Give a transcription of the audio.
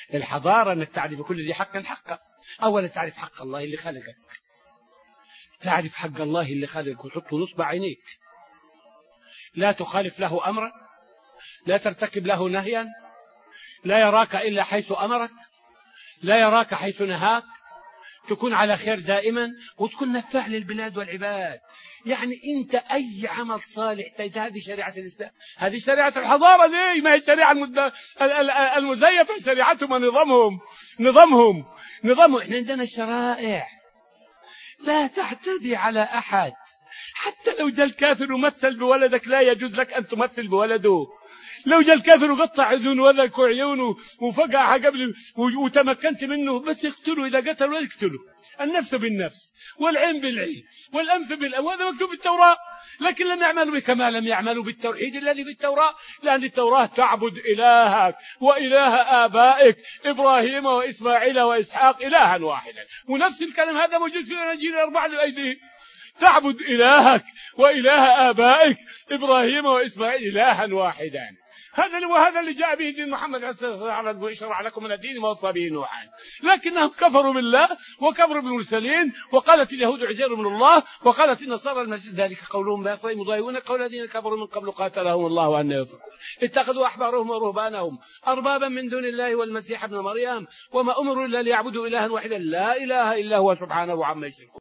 الحضارة أنك تعرف كل ذي حق حقه. أولا تعرف حق الله اللي خلقك، تعرف حق الله اللي خلقك وتحطه نصب عينيك، لا تخالف له أمرا، لا ترتكب له نهيا، لا يراك إلا حيث أمرك، لا يراك حيث نهاك، تكون على خير دائما وتكون نفع للبلاد والعباد. يعني أنت أي عمل صالح هذه شريعة الإسلام، هذه شريعة الحضارة دي، ما هي شريعة المزيفة، شريعتهم نظامهم. إحنا عندنا شرائع لا تعتدي على أحد، حتى لو جاء الكافر ومثل بولدك لا يجوز لك أن تمثل بولده. لو جاء الكافر وقطع أذن ولدك وعيونه وفقعها قبل وتمكنت منه، بس يقتله، إذا قتل ولا يقتله. النفس بالنفس والعين بالعين والأنف بالأنف، وهذا مكتوب في التوراة. لكن لم يعملوا كما لم يعملوا بالتوحيد الذي في التوراة، لأن التوراة تعبد إلهك وإله آبائك إبراهيم وإسماعيل وإسحاق إلها واحدا، ونفس الكلام هذا موجود في الأناجيل 4 بأيديهم. تعبد إلهك وإله آبائك إبراهيم وإسماعيل إلها واحدا. وهذا اللي جاء به دين محمد عليه الصلاة والسلام، ويشرع لكم من الدين ما وصى به نوحا. لكنهم كفروا بالله وكفروا بالمرسلين، وقالت اليهود عزير من الله، وقالت النصارى المسيح، ذلك قولهم بأفواههم يضاهئون قول الذين كفروا من قبل قاتلهم الله أن يفقون. اتخذوا أحبارهم ورهبانهم أربابا من دون الله والمسيح ابن مريم وما أمروا إلا ليعبدوا إلها واحدا لا إله إلا هو سبحانه عما يشركون.